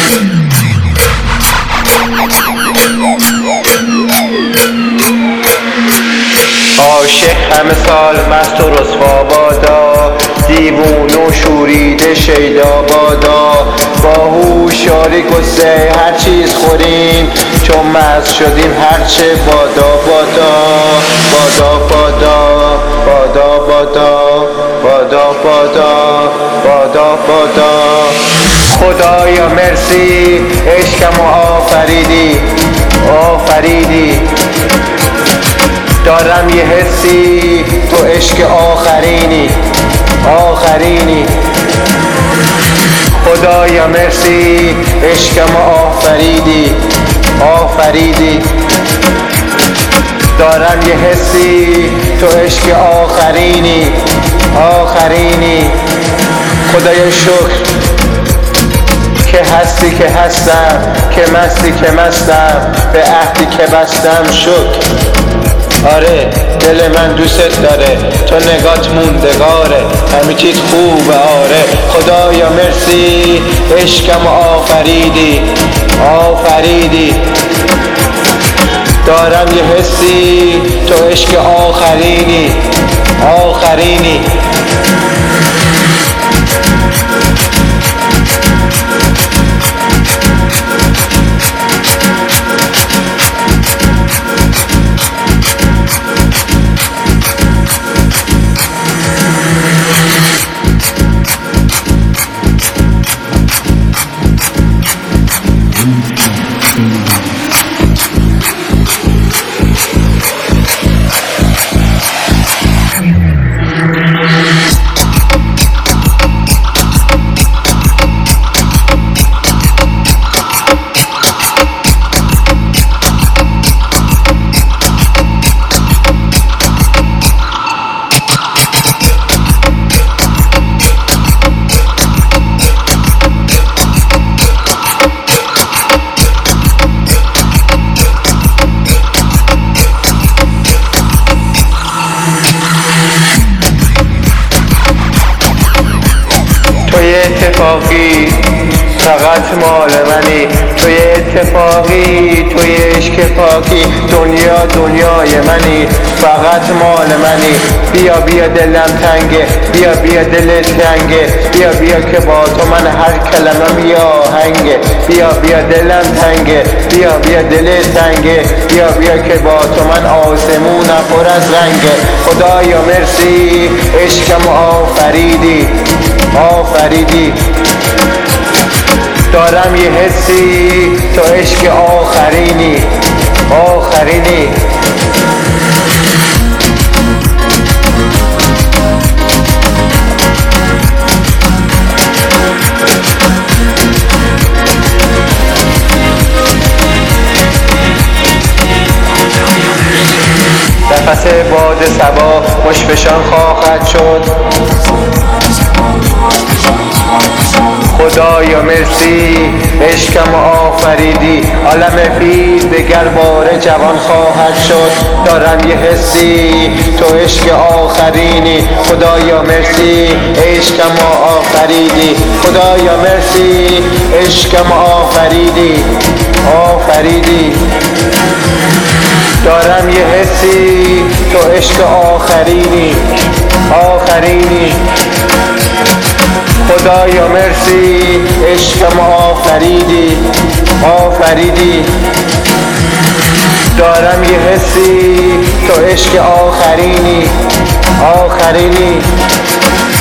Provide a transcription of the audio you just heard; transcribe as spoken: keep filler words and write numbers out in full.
عاشق همه سال مست و رسوا بادا، دیوون و شوریده شیدا بادا. با هوشیاری گسه هر چیز خوریم، چون مست شدیم هرچه بادا بادا. بادا بادا بادا بادا بادا بادا بادا بادا. خدایا مرسی عشقم آفریدی آفریدی. دارم یه حسی تو عشق آخرینی آخرینی. خدایا مرسی عشقم آفریدی آفریدی. دارم یه حسی تو عشق آخرینی آخرینی. خدایا شکر که هستی که هستم، که مستی که مستم، به عهدی که بستم شکر. آره دل من دوست داره، تو نگات موندگاره، همه چیز خوبه. آره خدایا مرسی عشقم آفریدی آفریدی. دارم یه حسی تو عشق آخرینی آخرینی. توی اتفاقی فقط مال منی، توی اتفاقی توی عشق پاکی، دنیا دنیای منی فقط مال منی. بیا بیا دلم تنگه، بیا بیا دل تنگه، بیا بیا که با تو من هر کلمه می آهنگه. بیا بیا دلم تنگه، بیا بیا دل تنگه، بیا بیا که با تو من آسمونم پر از رنگه. خدایا مرسی عشقم آفریدی آفریدی. دارم یه حسی تو عشق آخرینی آخرینی. نفس باد صبا مشفشان خواهد شد. خدایا مرسی عشقم آفریدی. عالم پیر دگر باره جوان خواهد شد. دارم یه حسی تو عشق آخرینی. خدایا مرسی عشقم آفریدی. خدایا مرسی عشقم آفریدی آفریدی. دارم یه حسی تو عشق آخرینی آخرینی. خدایا مرسی عشقم آفریدی آفریدی. دارم یه حسی تو عشق آخرینی آخرینی.